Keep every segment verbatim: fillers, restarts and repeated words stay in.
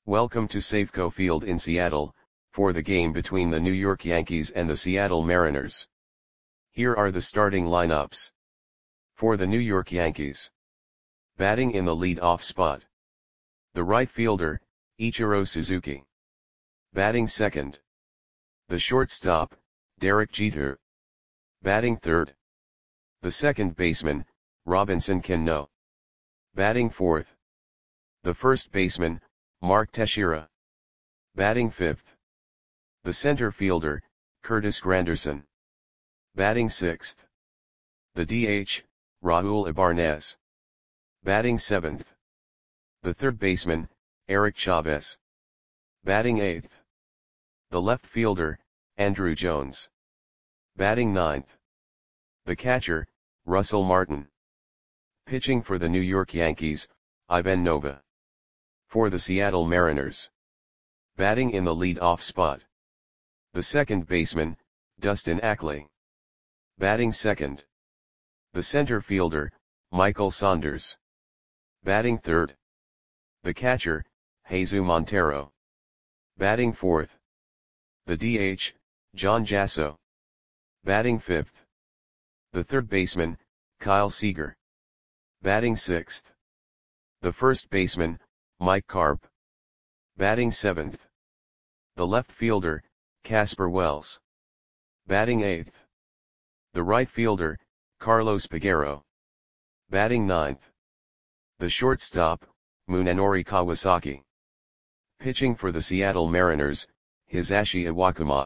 Welcome to Safeco Field in Seattle, for the game between the New York Yankees and the Seattle Mariners. Here are the starting lineups. For the New York Yankees. Batting in the lead-off spot. The right fielder, Ichiro Suzuki. Batting second. The shortstop, Derek Jeter. Batting third. The second baseman, Robinson Cano. Batting fourth. The first baseman, Mark Teixeira. Batting fifth. The center fielder, Curtis Granderson. Batting sixth. The D H, Raul Ibarnez. Batting seventh. The third baseman, Eric Chavez. Batting eighth. The left fielder, Andruw Jones. Batting ninth. The catcher, Russell Martin. Pitching for the New York Yankees, Ivan Nova. For the Seattle Mariners. Batting in the lead-off spot. The second baseman, Dustin Ackley. Batting second. The center fielder, Michael Saunders. Batting third. The catcher, Jesus Montero. Batting fourth. The D H, John Jasso. Batting fifth. The third baseman, Kyle Seager. Batting sixth. The first baseman, Mike Carp. Batting seventh. The left fielder, Casper Wells. Batting eighth. The right fielder, Carlos Pagero. Batting ninth. The shortstop, Munenori Kawasaki. Pitching for the Seattle Mariners, Hisashi Iwakuma.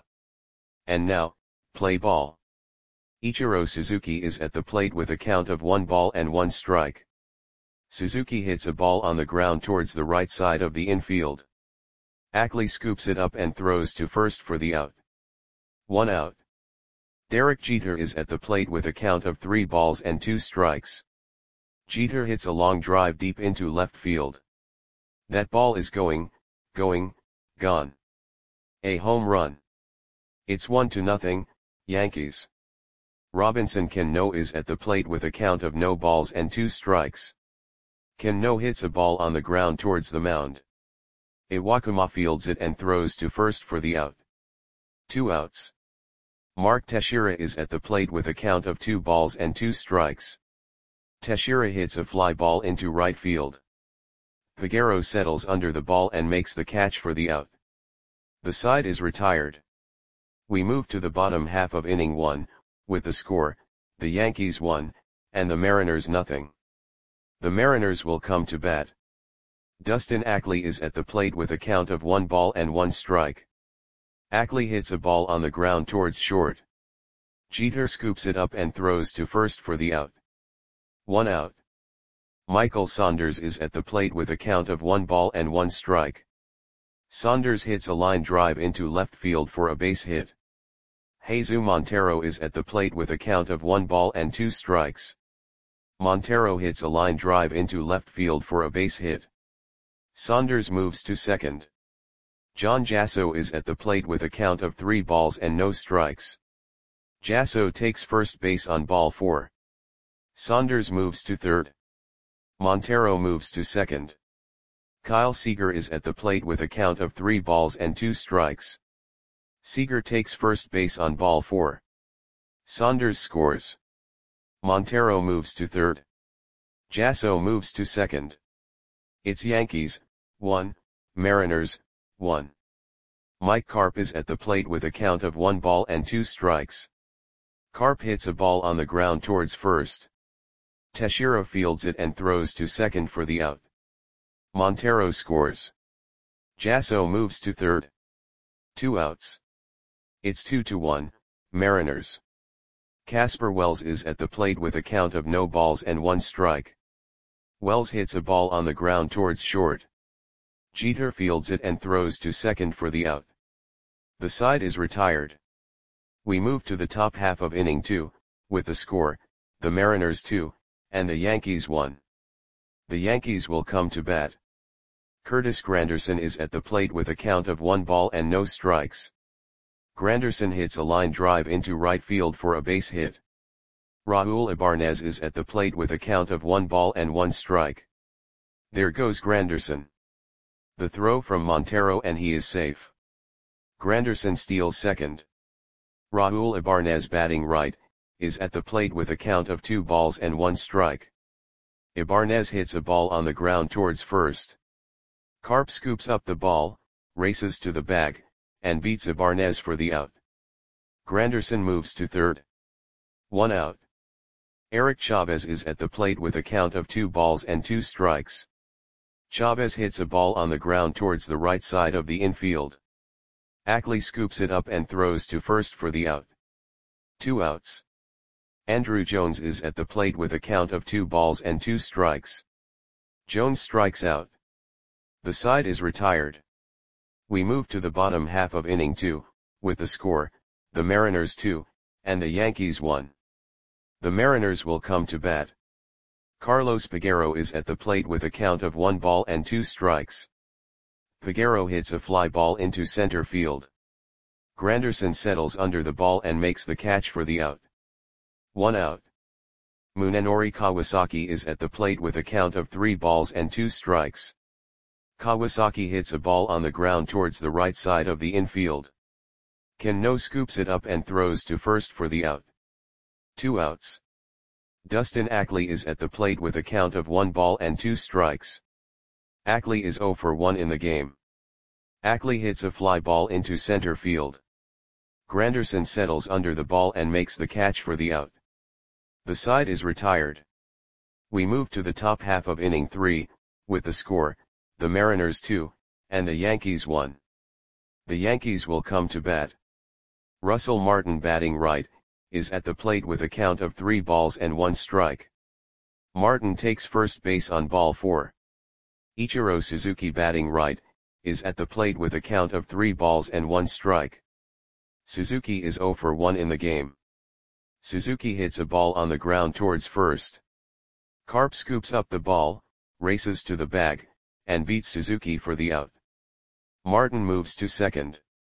And now, play ball. Ichiro Suzuki is at the plate with a count of one ball and one strike. Suzuki hits a ball on the ground towards the right side of the infield. Ackley scoops it up and throws to first for the out. One out. Derek Jeter is at the plate with a count of three balls and two strikes. Jeter hits a long drive deep into left field. That ball is going, going, gone. A home run. It's one to nothing, Yankees. Robinson Cano is at the plate with a count of no balls and two strikes. Cano hits a ball on the ground towards the mound. Iwakuma fields it and throws to first for the out. Two outs. Mark Teixeira is at the plate with a count of two balls and two strikes. Teixeira hits a fly ball into right field. Pagero settles under the ball and makes the catch for the out. The side is retired. We move to the bottom half of inning one, with the score, the Yankees one, and the Mariners nothing. The Mariners will come to bat. Dustin Ackley is at the plate with a count of one ball and one strike. Ackley hits a ball on the ground towards short. Jeter scoops it up and throws to first for the out. One out. Michael Saunders is at the plate with a count of one ball and one strike. Saunders hits a line drive into left field for a base hit. Jesus Montero is at the plate with a count of one ball and two strikes. Montero hits a line drive into left field for a base hit. Saunders moves to second. John Jasso is at the plate with a count of three balls and no strikes. Jasso takes first base on ball four. Saunders moves to third. Montero moves to second. Kyle Seager is at the plate with a count of three balls and two strikes. Seager takes first base on ball four. Saunders scores. Montero moves to third. Jasso moves to second. It's Yankees, one, Mariners, one. Mike Carp is at the plate with a count of one ball and two strikes. Carp hits a ball on the ground towards first. Teixeira fields it and throws to second for the out. Montero scores. Jasso moves to third. Two outs. It's two to one, Mariners. Casper Wells is at the plate with a count of no balls and one strike. Wells hits a ball on the ground towards short. Jeter fields it and throws to second for the out. The side is retired. We move to the top half of inning two, with the score, the Mariners two, and the Yankees one. The Yankees will come to bat. Curtis Granderson is at the plate with a count of one ball and no strikes. Granderson hits a line drive into right field for a base hit. Raul Ibarnez is at the plate with a count of one ball and one strike. There goes Granderson. The throw from Montero and he is safe. Granderson steals second. Raul Ibanez batting right, is at the plate with a count of two balls and one strike. Ibanez hits a ball on the ground towards first. Carp scoops up the ball, races to the bag, and beats Ibanez for the out. Granderson moves to third. One out. Eric Chavez is at the plate with a count of two balls and two strikes. Chavez hits a ball on the ground towards the right side of the infield. Ackley scoops it up and throws to first for the out. Two outs. Andrew Jones is at the plate with a count of two balls and two strikes. Jones strikes out. The side is retired. We move to the bottom half of inning two, with the score, the Mariners two, and the Yankees one. The Mariners will come to bat. Carlos Peguero is at the plate with a count of one ball and two strikes. Peguero hits a fly ball into center field. Granderson settles under the ball and makes the catch for the out. One out. Munenori Kawasaki is at the plate with a count of three balls and two strikes. Kawasaki hits a ball on the ground towards the right side of the infield. Cano scoops it up and throws to first for the out. Two outs. Dustin Ackley is at the plate with a count of one ball and two strikes. Ackley is zero for one in the game. Ackley hits a fly ball into center field. Granderson settles under the ball and makes the catch for the out. The side is retired. We move to the top half of inning three, with the score, the Mariners two, and the Yankees one. The Yankees will come to bat. Russell Martin batting right, is at the plate with a count of three balls and one strike. Martin takes first base on ball four. Ichiro Suzuki batting right, is at the plate with a count of three balls and one strike. Suzuki is zero for one in the game. Suzuki hits a ball on the ground towards first. Carp scoops up the ball, races to the bag, and beats Suzuki for the out. Martin moves to second.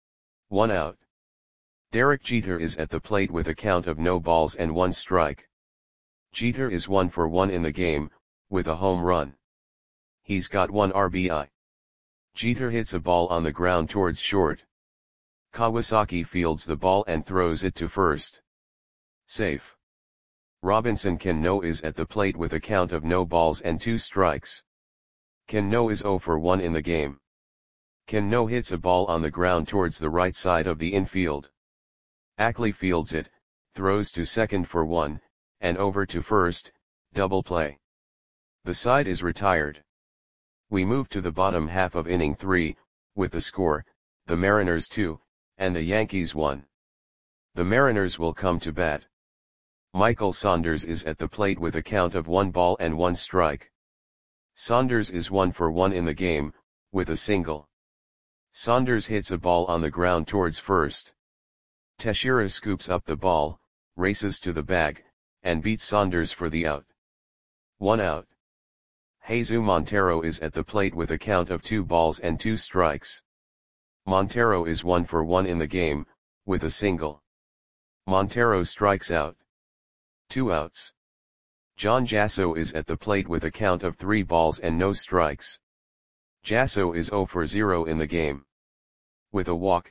One out. Derek Jeter is at the plate with a count of no balls and one strike. Jeter is one for one in the game, with a home run. He's got one R B I. Jeter hits a ball on the ground towards short. Kawasaki fields the ball and throws it to first. Safe. Robinson Cano is at the plate with a count of no balls and two strikes. Cano is zero for one in the game. Cano hits a ball on the ground towards the right side of the infield. Ackley fields it, throws to second for one, and over to first, double play. The side is retired. We move to the bottom half of inning three, with the score, the Mariners two, and the Yankees one. The Mariners will come to bat. Michael Saunders is at the plate with a count of one ball and one strike. Saunders is one for one in the game, with a single. Saunders hits a ball on the ground towards first. Teixeira scoops up the ball, races to the bag, and beats Saunders for the out. One out. Jesus Montero is at the plate with a count of two balls and two strikes. Montero is one for one in the game, with a single. Montero strikes out. Two outs. John Jasso is at the plate with a count of three balls and no strikes. Jasso is zero for zero in the game. With a walk.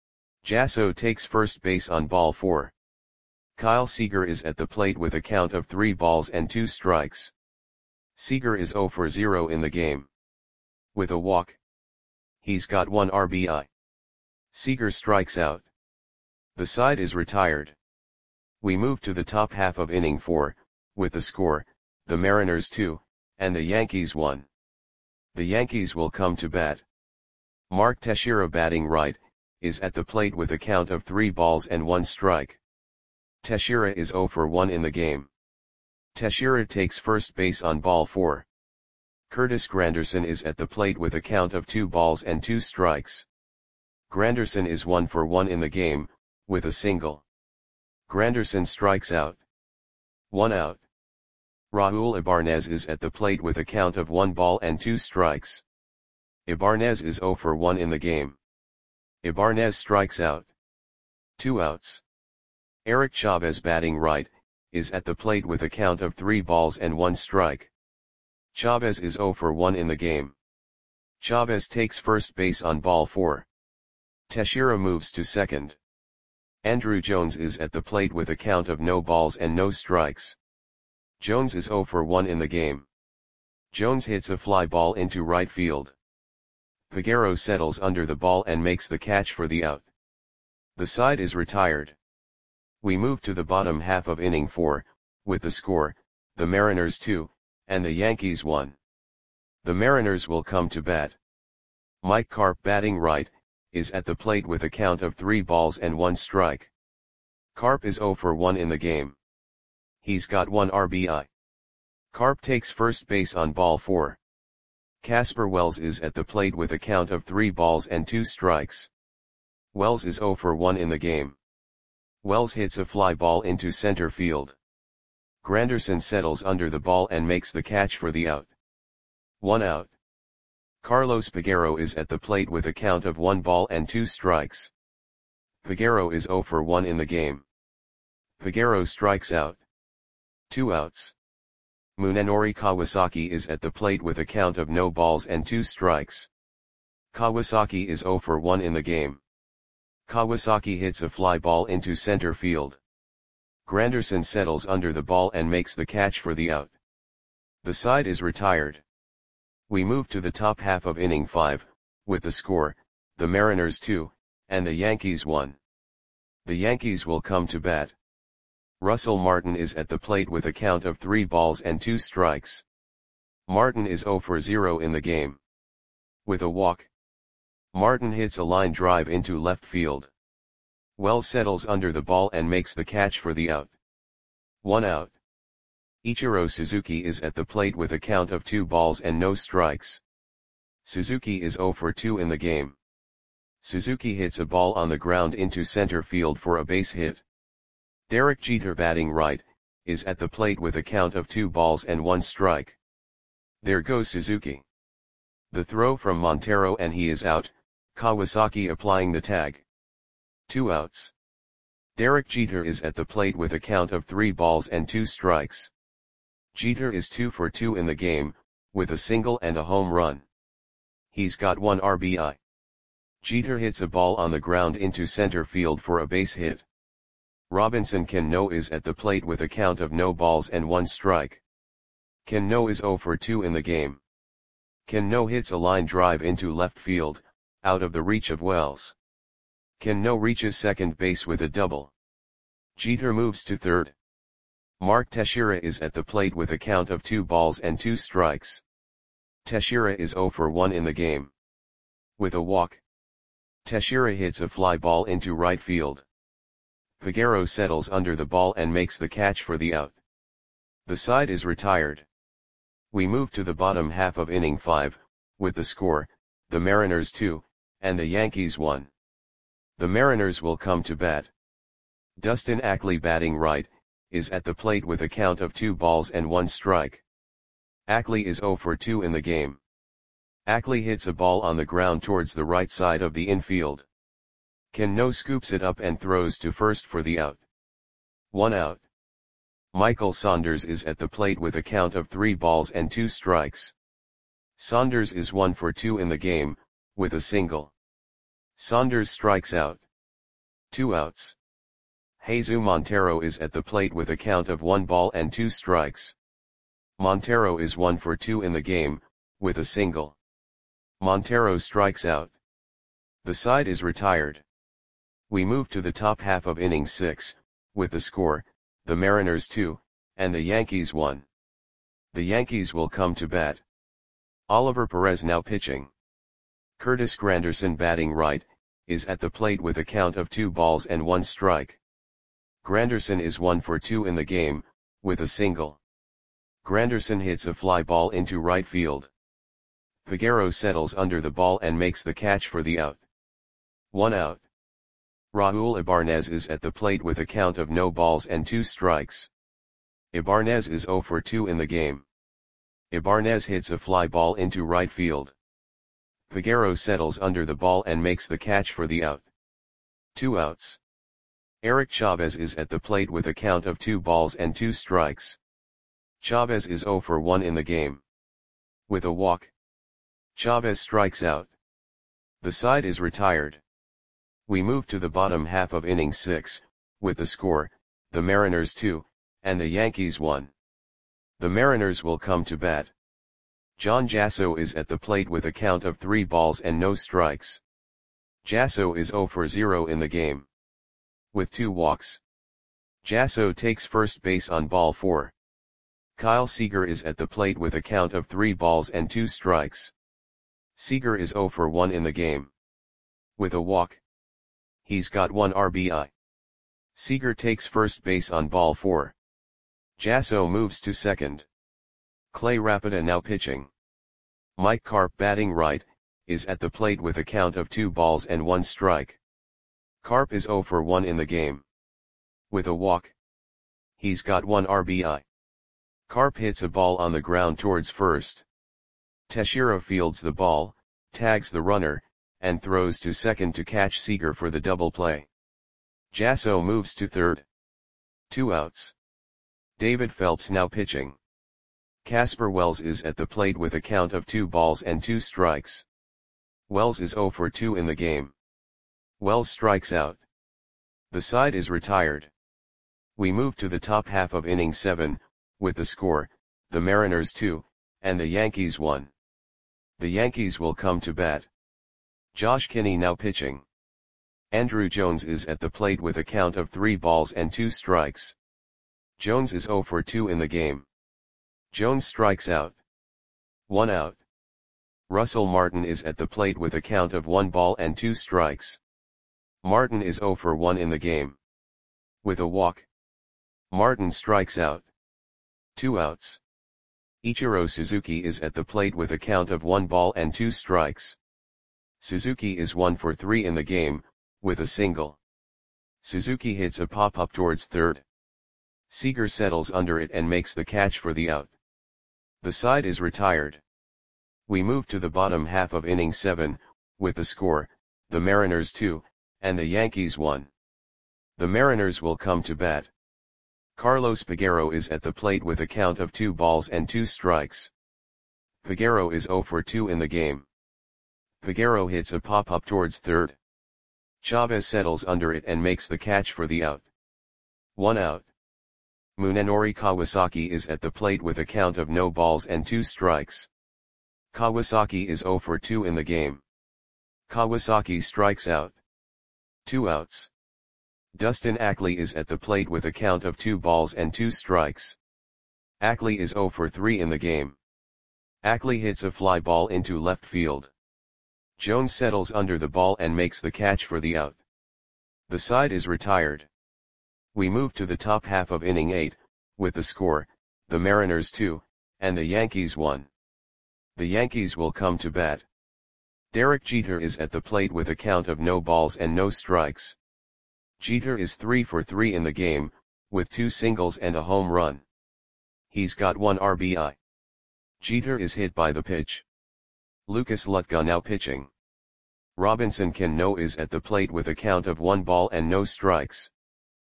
Jasso takes first base on ball four. Kyle Seager is at the plate with a count of three balls and two strikes. Seager is zero for zero in the game. With a walk. He's got one R B I. Seager strikes out. The side is retired. We move to the top half of inning four, with the score, the Mariners two, and the Yankees one. The Yankees will come to bat. Mark Teixeira batting right, is at the plate with a count of three balls and one strike. Teixeira is zero for one in the game. Teixeira takes first base on ball four. Curtis Granderson is at the plate with a count of two balls and two strikes. Granderson is one for one in the game, with a single. Granderson strikes out. One out. Raul Ibanez is at the plate with a count of one ball and two strikes. Ibanez is zero for one in the game. Ibanez strikes out. Two outs. Eric Chavez batting right, is at the plate with a count of three balls and one strike. Chavez is zero for one in the game. Chavez takes first base on ball four. Teixeira moves to second. Andruw Jones is at the plate with a count of no balls and no strikes. Jones is zero for one in the game. Jones hits a fly ball into right field. Peguero settles under the ball and makes the catch for the out. The side is retired. We move to the bottom half of inning four, with the score, the Mariners two, and the Yankees one. The Mariners will come to bat. Mike Carp, batting right, is at the plate with a count of three balls and one strike. Carp is zero for one in the game. He's got one R B I. Carp takes first base on ball four. Casper Wells is at the plate with a count of three balls and two strikes. Wells is zero for one in the game. Wells hits a fly ball into center field. Granderson settles under the ball and makes the catch for the out. One out. Carlos Peguero is at the plate with a count of one ball and two strikes. Peguero is zero for one in the game. Peguero strikes out. Two outs. Munenori Kawasaki is at the plate with a count of no balls and two strikes. Kawasaki is zero for one in the game. Kawasaki hits a fly ball into center field. Granderson settles under the ball and makes the catch for the out. The side is retired. We move to the top half of inning five, with the score, the Mariners two, and the Yankees one. The Yankees will come to bat. Russell Martin is at the plate with a count of three balls and two strikes. Martin is zero for zero in the game. With a walk, Martin hits a line drive into left field. Wells settles under the ball and makes the catch for the out. One out. Ichiro Suzuki is at the plate with a count of two balls and no strikes. Suzuki is zero for two in the game. Suzuki hits a ball on the ground into center field for a base hit. Derek Jeter, batting right, is at the plate with a count of two balls and one strike. There goes Suzuki. The throw from Montero and he is out, Kawasaki applying the tag. Two outs. Derek Jeter is at the plate with a count of three balls and two strikes. Jeter is two for two in the game, with a single and a home run. He's got one R B I. Jeter hits a ball on the ground into center field for a base hit. Robinson Cano is at the plate with a count of no balls and one strike. Cano is zero for two in the game. Cano hits a line drive into left field, out of the reach of Wells. Cano reaches second base with a double. Jeter moves to third. Mark Teixeira is at the plate with a count of two balls and two strikes. Teixeira is zero for one in the game. With a walk, Teixeira hits a fly ball into right field. Peguero settles under the ball and makes the catch for the out. The side is retired. We move to the bottom half of inning five, with the score, the Mariners two, and the Yankees one. The Mariners will come to bat. Dustin Ackley, batting right, is at the plate with a count of two balls and one strike. Ackley is zero for two in the game. Ackley hits a ball on the ground towards the right side of the infield. Cano scoops it up and throws to first for the out. One out. Michael Saunders is at the plate with a count of three balls and two strikes. Saunders is one for two in the game, with a single. Saunders strikes out. Two outs. Jesus Montero is at the plate with a count of one ball and two strikes. Montero is one for two in the game, with a single. Montero strikes out. The side is retired. We move to the top half of inning six, with the score, the Mariners two, and the Yankees one. The Yankees will come to bat. Oliver Perez now pitching. Curtis Granderson, batting right, is at the plate with a count of two balls and one strike. Granderson is one for two in the game, with a single. Granderson hits a fly ball into right field. Peguero settles under the ball and makes the catch for the out. One out. Raul Ibanez is at the plate with a count of no balls and two strikes. Ibanez is zero for two in the game. Ibanez hits a fly ball into right field. Peguero settles under the ball and makes the catch for the out. Two outs. Eric Chavez is at the plate with a count of two balls and two strikes. Chavez is zero for one in the game. With a walk, Chavez strikes out. The side is retired. We move to the bottom half of inning six, with the score, the Mariners two, and the Yankees one. The Mariners will come to bat. John Jasso is at the plate with a count of three balls and no strikes. Jasso is zero for zero in the game, with two walks. Jasso takes first base on ball four. Kyle Seager is at the plate with a count of three balls and two strikes. Seager is zero for one in the game, with a walk. He's got one R B I. Seager takes first base on ball four. Jasso moves to second. Clay Rapida now pitching. Mike Carp, batting right, is at the plate with a count of two balls and one strike. Carp is zero for one in the game, with a walk. He's got one R B I. Carp hits a ball on the ground towards first. Teixeira fields the ball, tags the runner, and throws to second to catch Seager for the double play. Jasso moves to third. Two outs. David Phelps now pitching. Casper Wells is at the plate with a count of two balls and two strikes. Wells is zero for two in the game. Wells strikes out. The side is retired. We move to the top half of inning seven, with the score, the Mariners two, and the Yankees one. The Yankees will come to bat. Josh Kinney now pitching. Andrew Jones is at the plate with a count of three balls and two strikes. Jones is zero for two in the game. Jones strikes out. One out. Russell Martin is at the plate with a count of one ball and two strikes. Martin is zero for one in the game, with a walk. Martin strikes out. Two outs. Ichiro Suzuki is at the plate with a count of one ball and two strikes. Suzuki is one for three in the game, with a single. Suzuki hits a pop-up towards third. Seager settles under it and makes the catch for the out. The side is retired. We move to the bottom half of inning seven, with the score, the Mariners two, and the Yankees one. The Mariners will come to bat. Carlos Peguero is at the plate with a count of two balls and two strikes. Peguero is zero for two in the game. Peguero hits a pop-up towards third. Chavez settles under it and makes the catch for the out. One out. Munenori Kawasaki is at the plate with a count of no balls and two strikes. Kawasaki is zero for two in the game. Kawasaki strikes out. Two outs. Dustin Ackley is at the plate with a count of two balls and two strikes. Ackley is zero for three in the game. Ackley hits a fly ball into left field. Jones settles under the ball and makes the catch for the out. The side is retired. We move to the top half of inning eight, with the score, the Mariners two, and the Yankees one. The Yankees will come to bat. Derek Jeter is at the plate with a count of no balls and no strikes. Jeter is three for three in the game, with two singles and a home run. He's got one R B I. Jeter is hit by the pitch. Lucas Lutka now pitching. Robinson Cano is at the plate with a count of one ball and no strikes.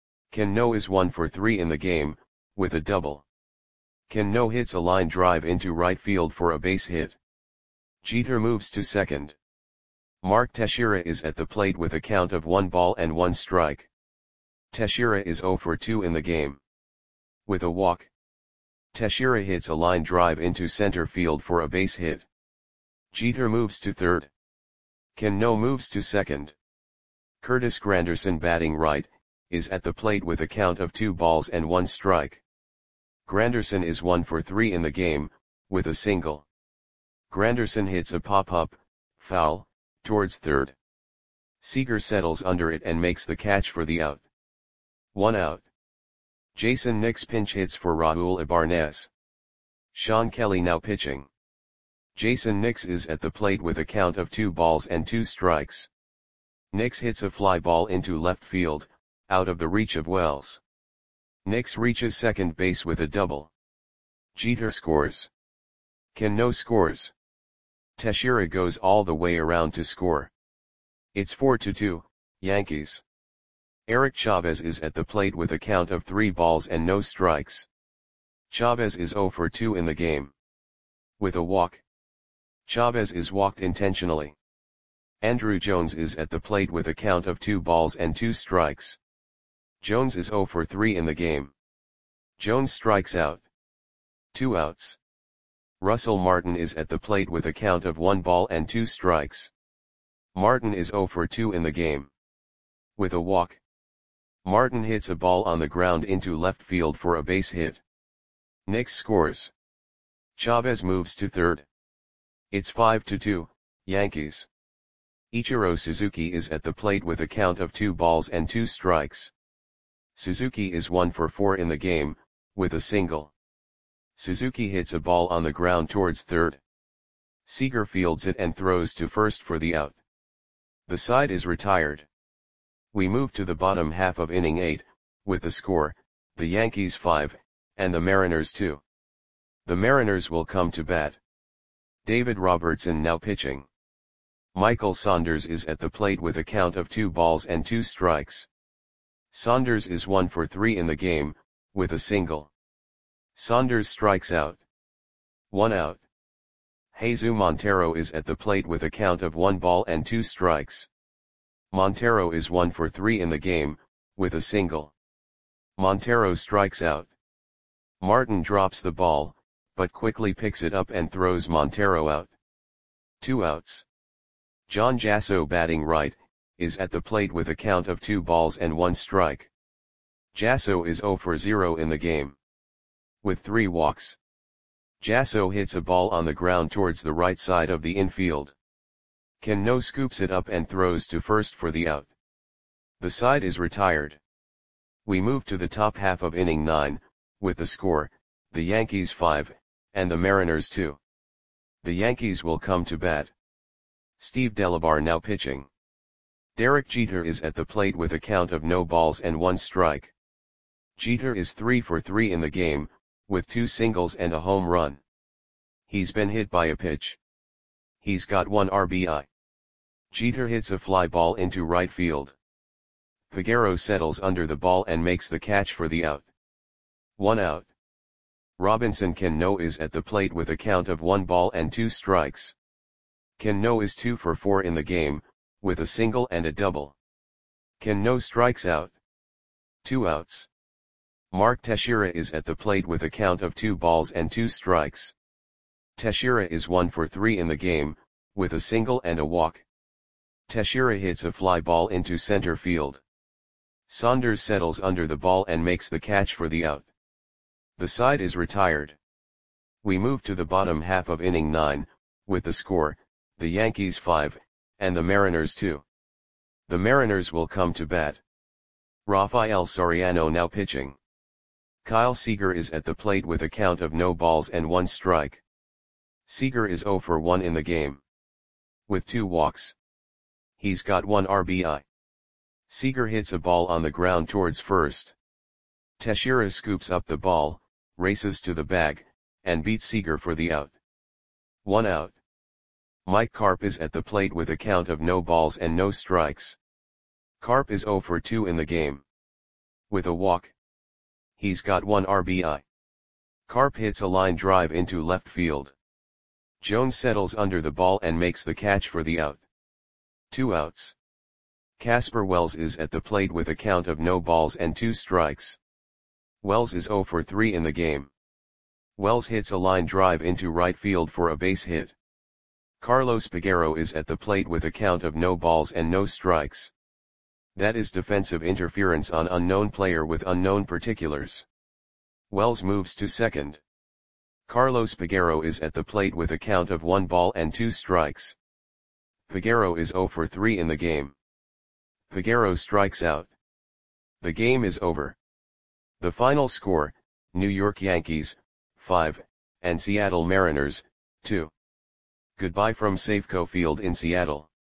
Cano is one for three in the game, with a double. Cano hits a line drive into right field for a base hit. Jeter moves to second. Mark Teixeira is at the plate with a count of one ball and one strike. Teixeira is zero for two in the game, with a walk. Teixeira hits a line drive into center field for a base hit. Jeter moves to third. Cano moves to second. Curtis Granderson, batting right, is at the plate with a count of two balls and one strike. Granderson is one for three in the game, with a single. Granderson hits a pop-up, foul, towards third. Seager settles under it and makes the catch for the out. One out. Jason Nix pinch hits for Raul Ibanez. Sean Kelly now pitching. Jason Nix is at the plate with a count of two balls and two strikes. Nix hits a fly ball into left field, out of the reach of Wells. Nix reaches second base with a double. Jeter scores. Cano scores. Teixeira goes all the way around to score. It's four to two, Yankees. Eric Chavez is at the plate with a count of three balls and no strikes. Chavez is zero for two in the game, with a walk. Chavez is walked intentionally. Andruw Jones is at the plate with a count of two balls and two strikes. Jones is zero for three in the game. Jones strikes out. Two outs. Russell Martin is at the plate with a count of one ball and two strikes. Martin is zero for two in the game. With a walk. Martin hits a ball on the ground into left field for a base hit. Knicks scores. Chavez moves to third. It's five to two, Yankees. Ichiro Suzuki is at the plate with a count of two balls and two strikes. Suzuki is one for four in the game, with a single. Suzuki hits a ball on the ground towards third. Seager fields it and throws to first for the out. The side is retired. We move to the bottom half of inning eight, with the score, the Yankees five, and the Mariners two. The Mariners will come to bat. David Robertson now pitching. Michael Saunders is at the plate with a count of two balls and two strikes. Saunders is one for three in the game, with a single. Saunders strikes out. One out. Jesus Montero is at the plate with a count of one ball and two strikes. Montero is one for three in the game, with a single. Montero strikes out. Martin drops the ball, but quickly picks it up and throws Montero out. Two outs. John Jasso batting right, is at the plate with a count of two balls and one strike. Jasso is zero for zero in the game. With three walks. Jasso hits a ball on the ground towards the right side of the infield. Cano scoops it up and throws to first for the out. The side is retired. We move to the top half of inning nine, with the score, the Yankees five, and the Mariners two. The Yankees will come to bat. Steve Delabar now pitching. Derek Jeter is at the plate with a count of no balls and one strike. Jeter is three for three in the game, with two singles and a home run. He's been hit by a pitch. He's got one R B I. Jeter hits a fly ball into right field. Peguero settles under the ball and makes the catch for the out. One out. Robinson Cano is at the plate with a count of one ball and two strikes. Cano is two for four in the game, with a single and a double. Cano strikes out. Two outs. Mark Teixeira is at the plate with a count of two balls and two strikes. Teixeira is one for three in the game, with a single and a walk. Teixeira hits a fly ball into center field. Saunders settles under the ball and makes the catch for the out. The side is retired. We move to the bottom half of inning nine, with the score, the Yankees five, and the Mariners two. The Mariners will come to bat. Rafael Soriano now pitching. Kyle Seager is at the plate with a count of no balls and one strike. Seager is zero for one in the game. With two walks. He's got one R B I. Seager hits a ball on the ground towards first. Teixeira scoops up the ball, races to the bag, and beats Seager for the out. One out. Mike Carp is at the plate with a count of no balls and no strikes. Carp is zero for two in the game. With a walk. He's got one R B I. Carp hits a line drive into left field. Jones settles under the ball and makes the catch for the out. Two outs. Casper Wells is at the plate with a count of no balls and two strikes. Wells is zero for three in the game. Wells hits a line drive into right field for a base hit. Carlos Peguero is at the plate with a count of no balls and no strikes. That is defensive interference on unknown player with unknown particulars. Wells moves to second. Carlos Peguero is at the plate with a count of one ball and two strikes. Peguero is zero for three in the game. Peguero strikes out. The game is over. The final score, New York Yankees, five, and Seattle Mariners, two. Goodbye from Safeco Field in Seattle.